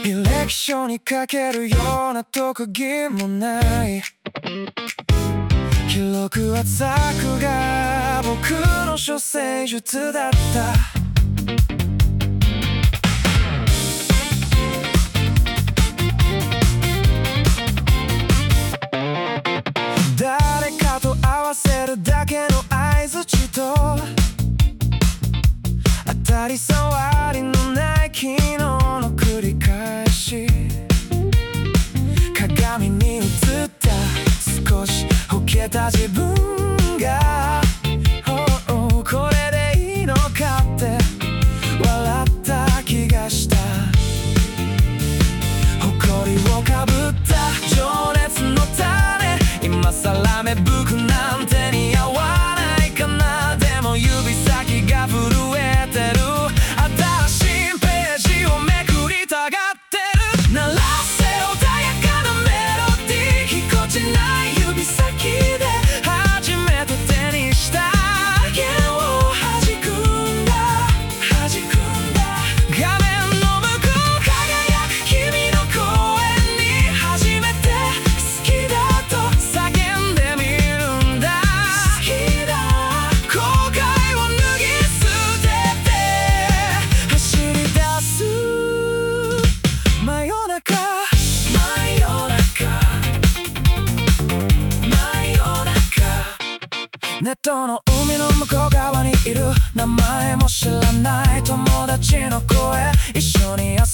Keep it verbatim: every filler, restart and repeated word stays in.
履歴書に書けるような特技もない。記録はザクが僕の処世術だった。誰かと合わせるだけの相づちと当たり障りのない昨日の繰り返し。鏡に映った少し老けた自分が、oh, oh, これでいいのかって笑った気がした。誇りをかぶった情熱の種、今さら芽吹くなんて似合わないかな。でも指先が震えてる。新しいページをめくりたがってる。鳴らせ穏やかなメロディー、ぎこちない指先で初めて手にした弦を弾くんだ弾くんだ。画面の向こう輝く君の声に初めて好きだと叫んでみるんだ。好きだ。後悔を脱ぎ捨てて走り出す。真夜中真夜中真夜中、ネットの海の向こう側にいる名前も知らない友達の声、一緒に遊